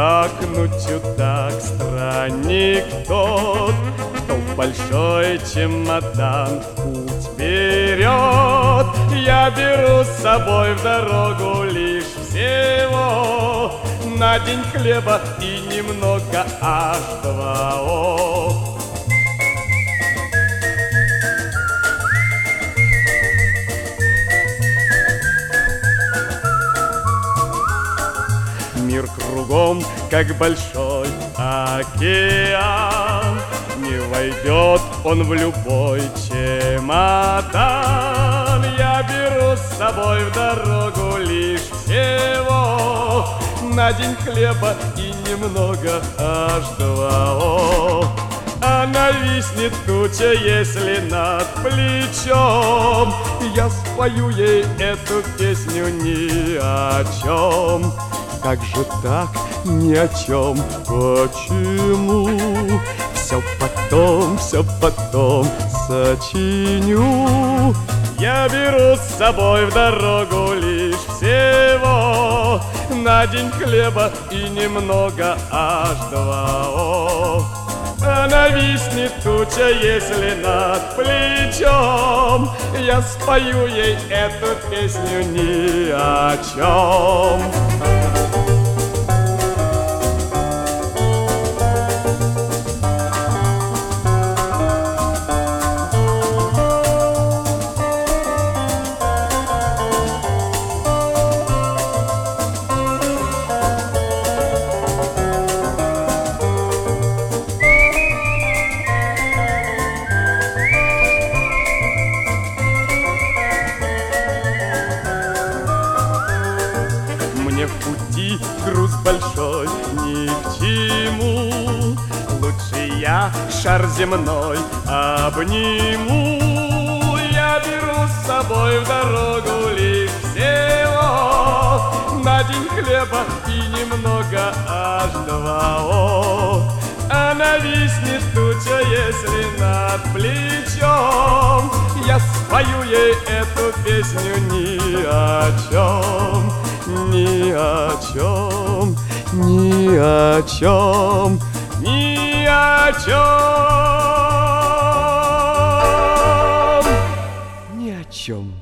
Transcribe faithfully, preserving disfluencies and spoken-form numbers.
Как ну чудак, странник тот, кто в большой чемодан в путь берет. Я беру с собой в дорогу лишь всего на день хлеба и немного аш два о. Мир кругом, как большой океан, не войдет он в любой чемодан. Я беру с собой в дорогу лишь всего на день хлеба и немного аш два о. А нависнет туча, если над плечом, я спою ей эту песню ни о чем. Как же так, ни о чем, почему? Все потом, все потом сочиню. Я беру с собой в дорогу лишь всего на день хлеба и немного аш два о. А нависнет туча, если над плечом, я спою ей эту песню ни о чем. Мне в пути груз большой ни к чему, лучше я шар земной обниму. Я беру с собой в дорогу лишь всего на день хлеба и немного аш два о. А нависнет туча, если над плечом, я спою ей эту песню ни о чем. Ни о чем, ни о чем, ни о чем, ни о чем.